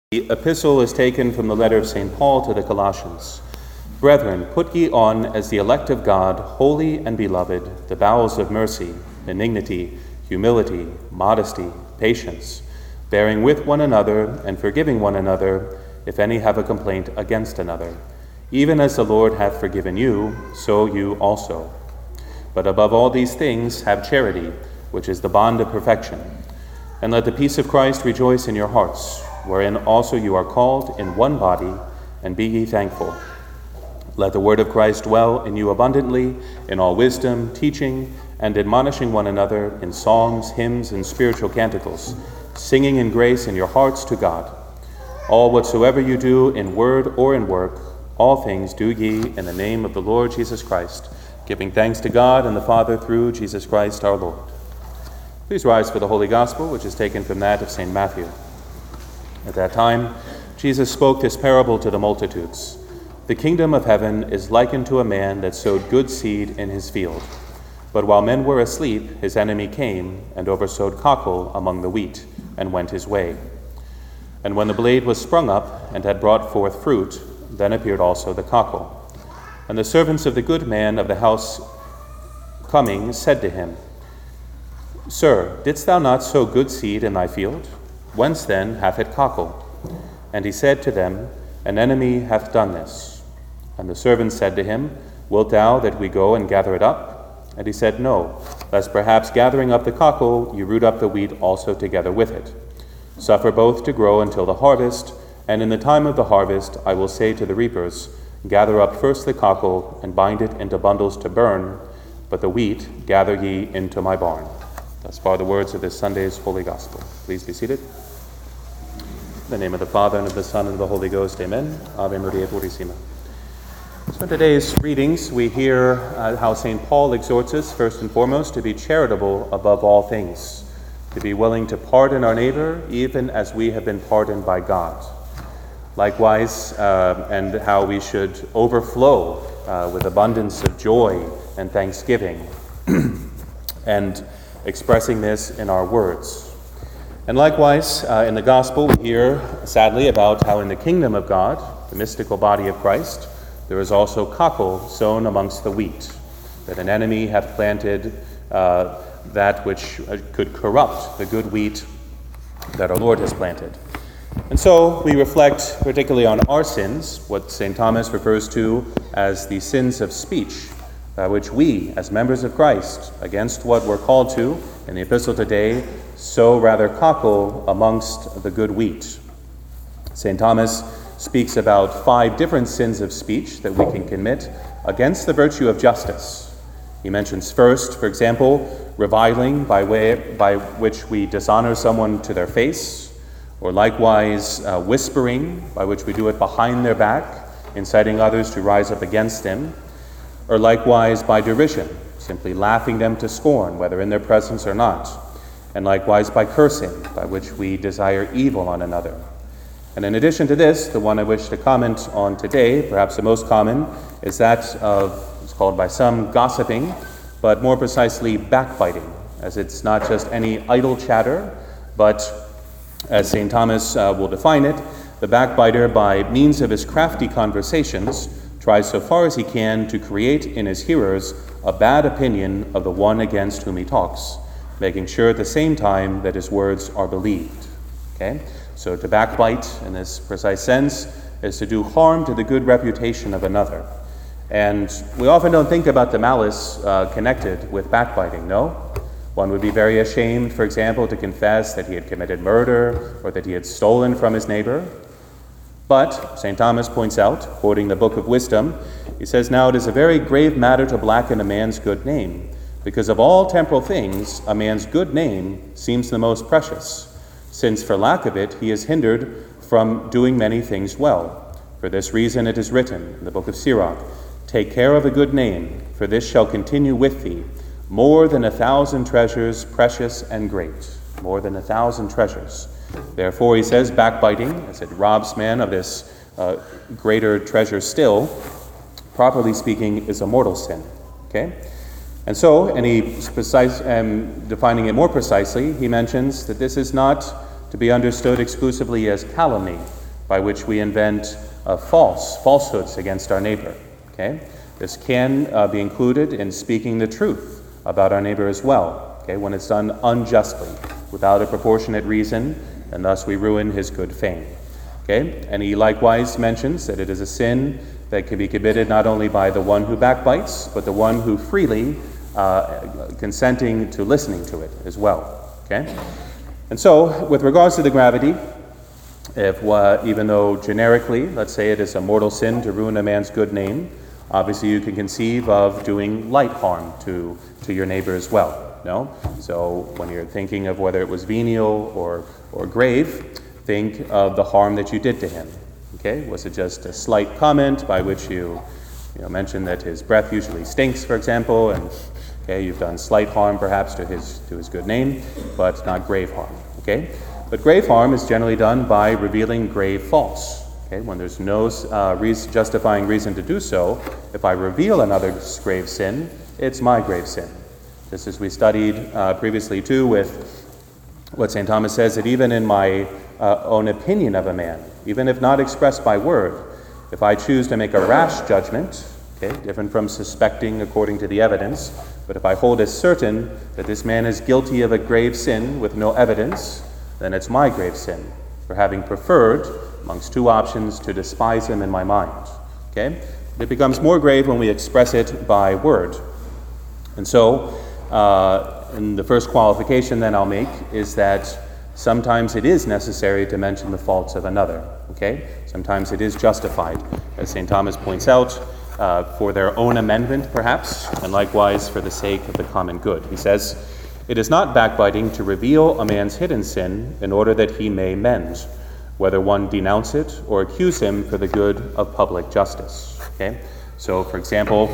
The epistle is taken from the letter of St. Paul to the Colossians. Brethren, put ye on as the elect of God, holy and beloved, the bowels of mercy, benignity, humility, modesty, patience, bearing with one another and forgiving one another, if any have a complaint against another. Even as the Lord hath forgiven you, so you also. But above all these things have charity, which is the bond of perfection. And let the peace of Christ rejoice in your hearts, wherein also you are called in one body, and be ye thankful. Let the word of Christ dwell in you abundantly, in all wisdom, teaching and admonishing one another in psalms, hymns, and spiritual canticles, singing in grace in your hearts to God. All whatsoever you do in word or in work, all things do ye in the name of the Lord Jesus Christ, giving thanks to God and the Father through Jesus Christ our Lord. Please rise for the Holy Gospel, which is taken from that of St. Matthew. At that time, Jesus spoke this parable to the multitudes. The kingdom of heaven is likened to a man that sowed good seed in his field. But while men were asleep, his enemy came and oversowed cockle among the wheat, and went his way. And when the blade was sprung up and had brought forth fruit, then appeared also the cockle. And the servants of the good man of the house coming said to him, Sir, didst thou not sow good seed in thy field? Whence then hath it cockled? And he said to them, An enemy hath done this. And the servants said to him, Wilt thou that we go and gather it up? And he said, No, lest perhaps gathering up the cockle, you root up the wheat also together with it. Suffer both to grow until the harvest, and in the time of the harvest I will say to the reapers, Gather up first the cockle, and bind it into bundles to burn, but the wheat gather ye into my barn. Thus far the words of this Sunday's Holy Gospel. Please be seated. In the name of the Father, and of the Son, and of the Holy Ghost, amen. Ave Maria Purissima. So in today's readings, we hear how St. Paul exhorts us, first and foremost, to be charitable above all things, to be willing to pardon our neighbor, even as we have been pardoned by God. Likewise, and how we should overflow with abundance of joy and thanksgiving, and expressing this in our words. And likewise, in the Gospel, we hear, sadly, about how in the kingdom of God, the mystical body of Christ, there is also cockle sown amongst the wheat, that an enemy hath planted that which could corrupt the good wheat that our Lord has planted. And so we reflect particularly on our sins, what St. Thomas refers to as the sins of speech, which we, as members of Christ, against what we're called to in the epistle today, sow rather cockle amongst the good wheat. St. Thomas speaks about 5 different sins of speech that we can commit against the virtue of justice. He mentions first, for example, reviling by which we dishonor someone to their face, or likewise whispering, by which we do it behind their back, inciting others to rise up against them, or likewise by derision, simply laughing them to scorn, whether in their presence or not, and likewise by cursing, by which we desire evil on another. And in addition to this, the one I wish to comment on today, perhaps the most common, is that of, it's called by some gossiping, but more precisely backbiting, as it's not just any idle chatter, but as St. Thomas will define it, the backbiter, by means of his crafty conversations, tries so far as he can to create in his hearers a bad opinion of the one against whom he talks, making sure at the same time that his words are believed. Okay? So to backbite, in this precise sense, is to do harm to the good reputation of another. And we often don't think about the malice connected with backbiting, no? One would be very ashamed, for example, to confess that he had committed murder or that he had stolen from his neighbor. But, St. Thomas points out, quoting the Book of Wisdom, he says, Now it is a very grave matter to blacken a man's good name, because of all temporal things, a man's good name seems the most precious, since for lack of it he is hindered from doing many things well. For this reason it is written in the Book of Sirach, Take care of a good name, for this shall continue with thee, more than 1,000 treasures, precious and great. More than 1,000 treasures. Therefore, he says, backbiting, as it robs man of this greater treasure still, properly speaking, is a mortal sin. Okay? And so, defining it more precisely, he mentions that this is not to be understood exclusively as calumny, by which we invent falsehoods against our neighbor. Okay? This can be included in speaking the truth about our neighbor as well, okay, when it's done unjustly, without a proportionate reason, and thus we ruin his good fame. Okay? And he likewise mentions that it is a sin that can be committed not only by the one who backbites, but the one who freely consenting to listening to it as well. Okay? And so, with regards to the gravity, if even though generically, let's say it is a mortal sin to ruin a man's good name, obviously you can conceive of doing light harm to your neighbor as well. No? So when you're thinking of whether it was venial or grave, think of the harm that you did to him. Okay? Was it just a slight comment by which you mentioned that his breath usually stinks, for example, and okay, you've done slight harm perhaps to his good name, but not grave harm. Okay? But grave harm is generally done by revealing grave faults. Okay? When there's no justifying reason to do so, if I reveal another's grave sin, it's my grave sin. Just as we studied previously too with what St. Thomas says, that even in my own opinion of a man, even if not expressed by word, if I choose to make a rash judgment, okay, different from suspecting according to the evidence, but if I hold as certain that this man is guilty of a grave sin with no evidence, then it's my grave sin for having preferred, amongst two options, to despise him in my mind. Okay? It becomes more grave when we express it by word. And so, and the first qualification then I'll make is that sometimes it is necessary to mention the faults of another. Okay? Sometimes it is justified, as St. Thomas points out, for their own amendment, perhaps, and likewise for the sake of the common good. He says, "It is not backbiting to reveal a man's hidden sin in order that he may mend, whether one denounce it or accuse him for the good of public justice." Okay? So, for example,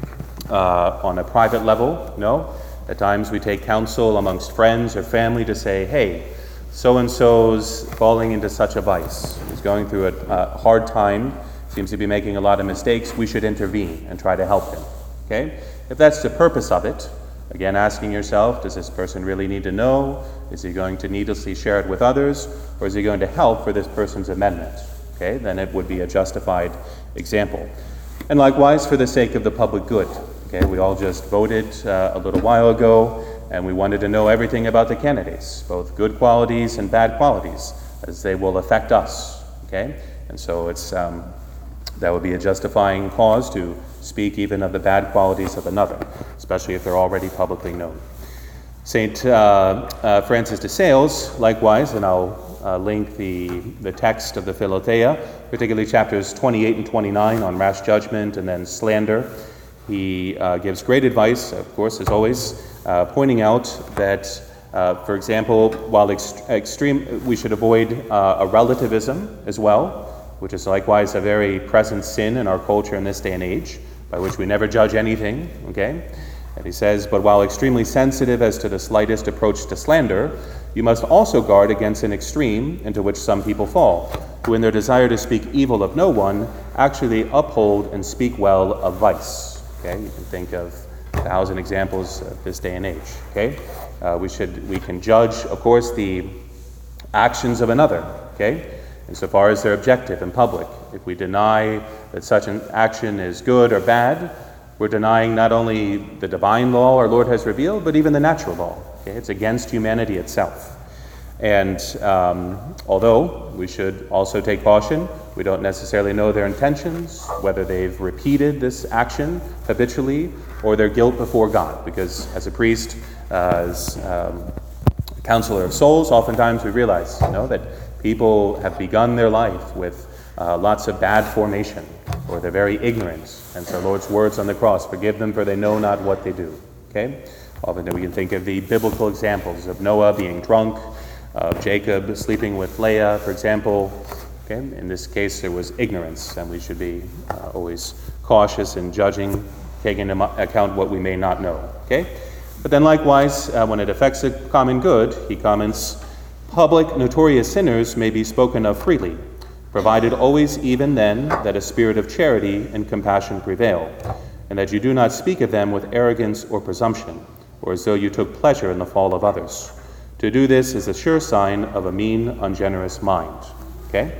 on a private level, at times we take counsel amongst friends or family to say, hey, so-and-so's falling into such a vice. He's going through a hard time, seems to be making a lot of mistakes. We should intervene and try to help him. Okay? If that's the purpose of it, again, asking yourself, does this person really need to know? Is he going to needlessly share it with others? Or is he going to help for this person's amendment? Okay? Then it would be a justified example. And likewise, for the sake of the public good. Okay? We all just voted a little while ago, and we wanted to know everything about the candidates, both good qualities and bad qualities, as they will affect us. Okay? And so it's that would be a justifying cause to speak even of the bad qualities of another, especially if they're already publicly known. St. Francis de Sales, likewise, and I'll link the text of the Philothea, particularly chapters 28 and 29 on rash judgment and then slander. He gives great advice, of course, as always, pointing out that, for example, while extreme, we should avoid a relativism as well, which is likewise a very present sin in our culture in this day and age, by which we never judge anything, okay? And he says, but while extremely sensitive as to the slightest approach to slander, you must also guard against an extreme into which some people fall, who in their desire to speak evil of no one, actually uphold and speak well of vice. Okay, you can think of 1,000 examples of this day and age. Okay, we can judge, of course, the actions of another. Okay, insofar as they're objective and public. If we deny that such an action is good or bad, we're denying not only the divine law our Lord has revealed, but even the natural law. Okay? It's against humanity itself. And although we should also take caution, we don't necessarily know their intentions, whether they've repeated this action habitually or their guilt before God. Because as a priest, as a counselor of souls, oftentimes we realize that people have begun their life with lots of bad formation, or they're very ignorant. And so Lord's words on the cross, forgive them for they know not what they do. Okay? Often we can think of the biblical examples of Noah being drunk, of Jacob sleeping with Leah, for example. Okay? In this case, there was ignorance, and we should be always cautious in judging, taking into account what we may not know. Okay? But then likewise, when it affects the common good, he comments, public notorious sinners may be spoken of freely, provided always even then that a spirit of charity and compassion prevail, and that you do not speak of them with arrogance or presumption, or as though you took pleasure in the fall of others. To do this is a sure sign of a mean, ungenerous mind. Okay?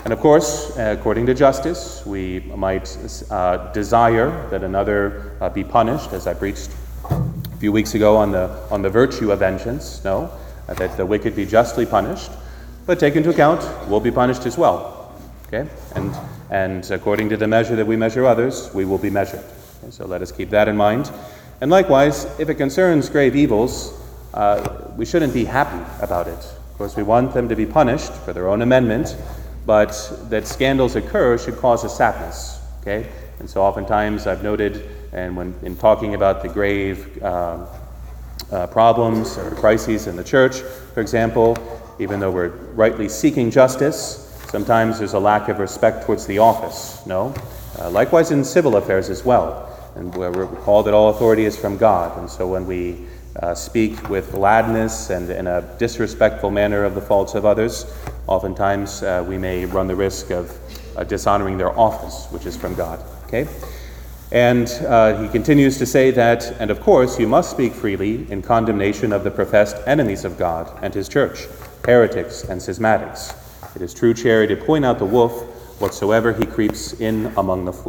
And of course, according to justice, we might desire that another be punished, as I preached a few weeks ago on the virtue of vengeance. No, that the wicked be justly punished, but take into account, we'll be punished as well. Okay, and according to the measure that we measure others, we will be measured. Okay? So let us keep that in mind. And likewise, if it concerns grave evils, we shouldn't be happy about it. Of course, we want them to be punished for their own amendment, but that scandals occur should cause us sadness. Okay, and so oftentimes I've noted, and when in talking about the grave problems or crises in the church, for example, even though we're rightly seeking justice, sometimes there's a lack of respect towards the office. No, likewise in civil affairs as well, and we're recalled that all authority is from God, and so when we speak with gladness and in a disrespectful manner of the faults of others, oftentimes we may run the risk of dishonoring their office, which is from God. Okay, and he continues to say that, and of course you must speak freely in condemnation of the professed enemies of God and his church, heretics and schismatics. It is true charity to point out the wolf wheresoever he creeps in among the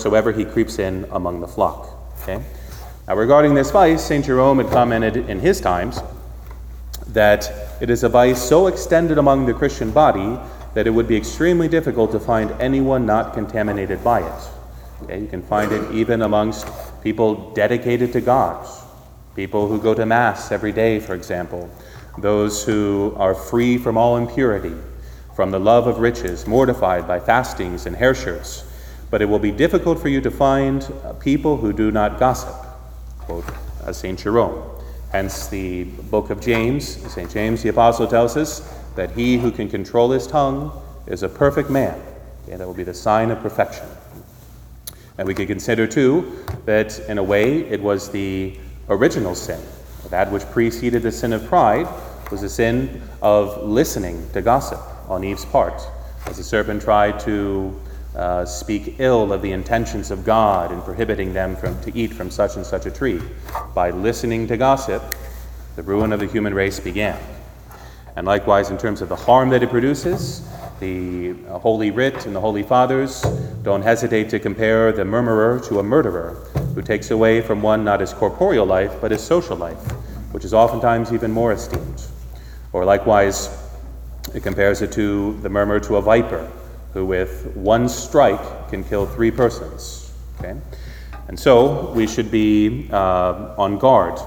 flock. Okay. Now, regarding this vice, St. Jerome had commented in his times that it is a vice so extended among the Christian body that it would be extremely difficult to find anyone not contaminated by it. Okay, you can find it even amongst people dedicated to God, people who go to Mass every day, for example, those who are free from all impurity, from the love of riches, mortified by fastings and hair shirts. But it will be difficult for you to find people who do not gossip, quote St. Jerome. Hence the book of James, St. James the Apostle tells us that he who can control his tongue is a perfect man. Okay, that will be the sign of perfection. And we could consider too that in a way it was the original sin. That which preceded the sin of pride was the sin of listening to gossip on Eve's part, as the serpent tried to speak ill of the intentions of God in prohibiting them to eat from such and such a tree. By listening to gossip, the ruin of the human race began. And likewise, in terms of the harm that it produces, the Holy Writ and the Holy Fathers don't hesitate to compare the murmurer to a murderer who takes away from one not his corporeal life, but his social life, which is oftentimes even more esteemed. Or likewise, it compares it to the murmurer to a viper, who with one strike can kill 3 persons. Okay? And so we should be on guard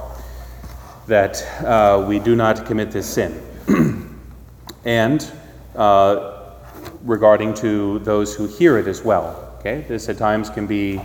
that we do not commit this sin. And regarding to those who hear it as well. Okay? This at times can be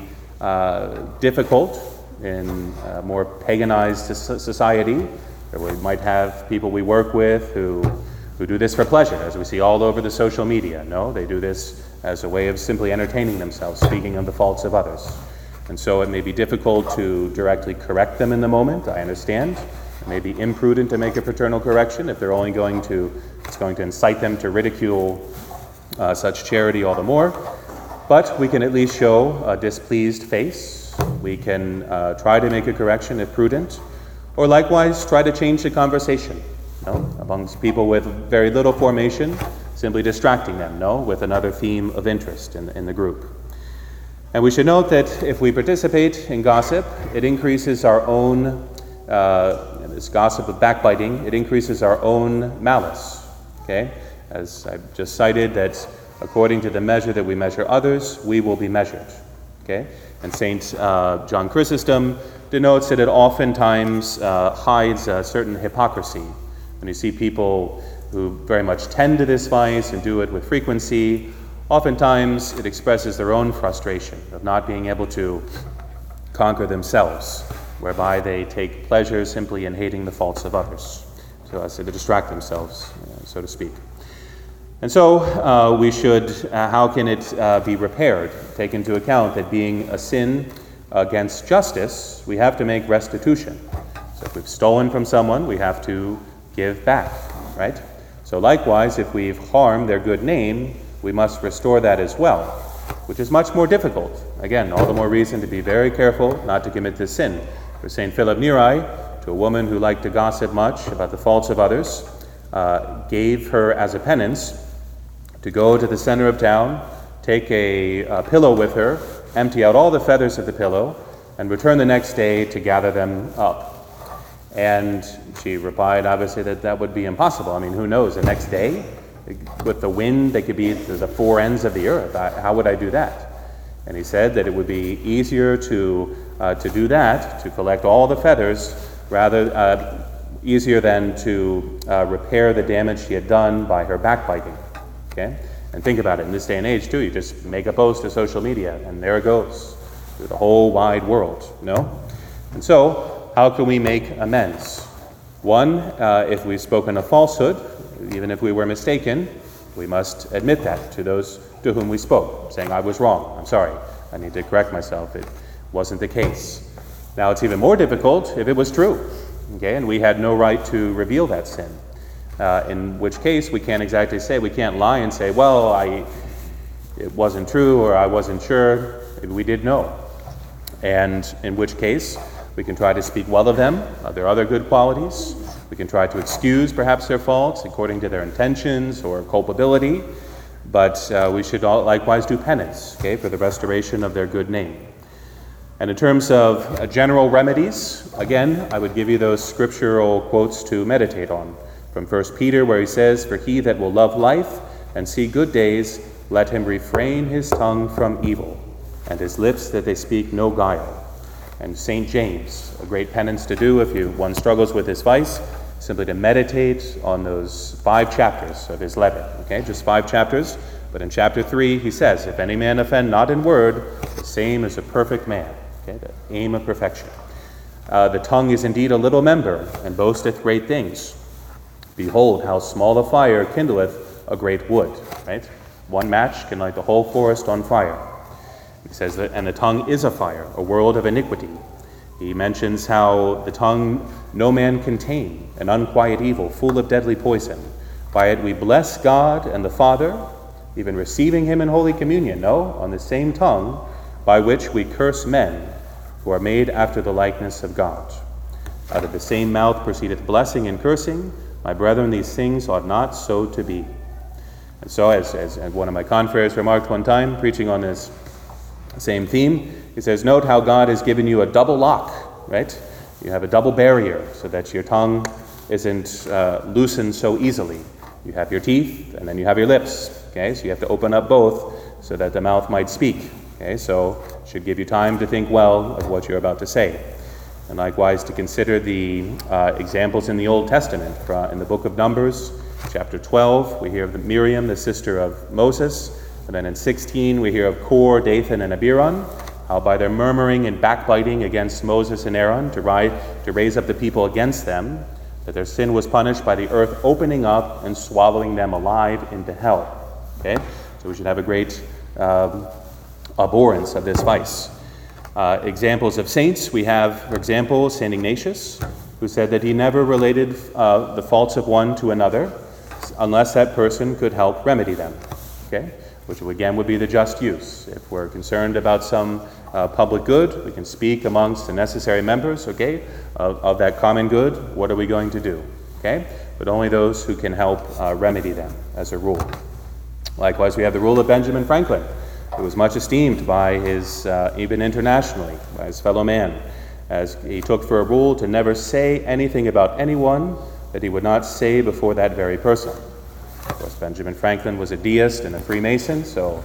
difficult in a more paganized society, where we might have people we work with who do this for pleasure, as we see all over the social media. No, they do this as a way of simply entertaining themselves, speaking of the faults of others. And so it may be difficult to directly correct them in the moment, I understand. It may be imprudent to make a fraternal correction if they're only it's going to incite them to ridicule such charity all the more. But we can at least show a displeased face. We can try to make a correction if prudent, or likewise try to change the conversation. Amongst people with very little formation, simply distracting them, with another theme of interest in the group. And we should note that if we participate in gossip, it increases our own, this gossip of backbiting, it increases our own malice. Okay? As I've just cited, that according to the measure that we measure others, we will be measured. Okay? And St. John Chrysostom denotes that it oftentimes hides a certain hypocrisy. When you see people who very much tend to this vice and do it with frequency, oftentimes it expresses their own frustration of not being able to conquer themselves, whereby they take pleasure simply in hating the faults of others, so as to distract themselves, so to speak. And so we should, how can it be repaired? Take into account that being a sin against justice, we have to make restitution. So if we've stolen from someone, we have to give back, right? So likewise, if we've harmed their good name, we must restore that as well, which is much more difficult. Again, all the more reason to be very careful not to commit this sin. For St. Philip Neri, to a woman who liked to gossip much about the faults of others, gave her as a penance to go to the center of town, take a pillow with her, empty out all the feathers of the pillow, and return the next day to gather them up. And she replied, obviously, that would be impossible. I mean, who knows, the next day, with the wind, they could be to the four ends of the earth. How would I do that? And he said that it would be easier to do that, to collect all the feathers, rather easier than to repair the damage she had done by her backbiting. Okay? And think about it, in this day and age, too, you just make a post to social media, and there it goes, through the whole wide world, no? And so, how can we make amends? One, if we've spoken a falsehood, even if we were mistaken, we must admit that to those to whom we spoke, saying, I was wrong, I'm sorry, I need to correct myself, it wasn't the case. Now, it's even more difficult if it was true, okay, and we had no right to reveal that sin. In which case, we can't exactly say, we can't lie and say, well, it wasn't true, or I wasn't sure. Maybe we did know. And in which case, we can try to speak well of them, their other good qualities. We can try to excuse perhaps their faults according to their intentions or culpability. But we should likewise do penance, okay, for the restoration of their good name. And in terms of general remedies, again, I would give you those scriptural quotes to meditate on. From 1 Peter, where he says, For he that will love life and see good days, let him refrain his tongue from evil, and his lips that they speak no guile. And St. James, a great penance to do if one struggles with this vice, simply to meditate on those 5 chapters of his letter. Okay, just 5 chapters. But in chapter 3, he says, If any man offend not in word, the same is a perfect man. Okay, the aim of perfection. The tongue is indeed a little member, and boasteth great things. Behold, how small a fire kindleth a great wood. Right? One match can light the whole forest on fire. He says that, and the tongue is a fire, a world of iniquity. He mentions how the tongue no man can tame, an unquiet evil, full of deadly poison. By it we bless God and the Father, even receiving him in Holy Communion, no, on the same tongue, by which we curse men who are made after the likeness of God. Out of the same mouth proceedeth blessing and cursing. My brethren, these things ought not so to be. And so, as one of my confreres remarked one time, preaching on this same theme, he says, note how God has given you a double lock, right? You have a double barrier so that your tongue isn't loosened so easily. You have your teeth, and then you have your lips, okay? So you have to open up both so that the mouth might speak, okay? So it should give you time to think well of what you're about to say. And likewise to consider the examples in the Old Testament. In the book of Numbers, chapter 12, we hear of Miriam, the sister of Moses. And then in 16, we hear of Kor, Dathan, and Abiram, how by their murmuring and backbiting against Moses and Aaron to raise up the people against them, that their sin was punished by the earth opening up and swallowing them alive into hell. Okay? So we should have a great abhorrence of this vice. Examples of saints, we have, for example, St. Ignatius, who said that he never related the faults of one to another unless that person could help remedy them, okay? Which again would be the just use. If we're concerned about some public good, we can speak amongst the necessary members, okay, of that common good. What are we going to do, okay? But only those who can help remedy them as a rule. Likewise, we have the rule of Benjamin Franklin, who was much esteemed by his, even internationally, by his fellow man, as he took for a rule to never say anything about anyone that he would not say before that very person. Of course, Benjamin Franklin was a deist and a Freemason, so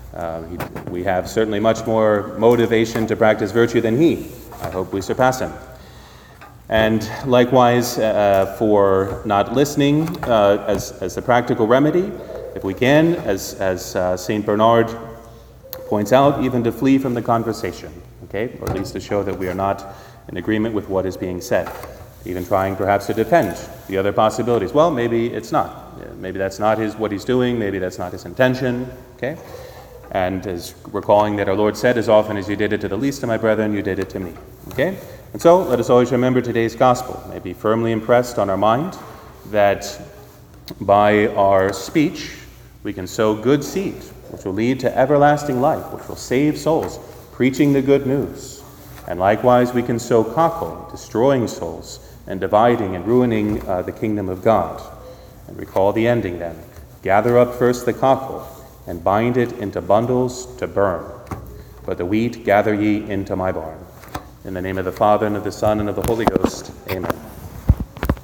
we have certainly much more motivation to practice virtue than he. I hope we surpass him. And likewise, for not listening as the practical remedy, if we can, as St. Bernard points out, even to flee from the conversation, okay? Or at least to show that we are not in agreement with what is being said. Even trying perhaps to defend the other possibilities. Well, maybe it's not. Maybe that's not what he's doing. Maybe that's not his intention, okay? And as recalling that our Lord said, as often as you did it to the least of my brethren, you did it to me, okay? And so let us always remember today's gospel. May be firmly impressed on our mind that by our speech, we can sow good seed, which will lead to everlasting life, which will save souls, preaching the good news. And likewise, we can sow cockle, destroying souls, and dividing and ruining the kingdom of God. And recall the ending then. Gather up first the cockle, and bind it into bundles to burn. But the wheat gather ye into my barn. In the name of the Father, and of the Son, and of the Holy Ghost, amen.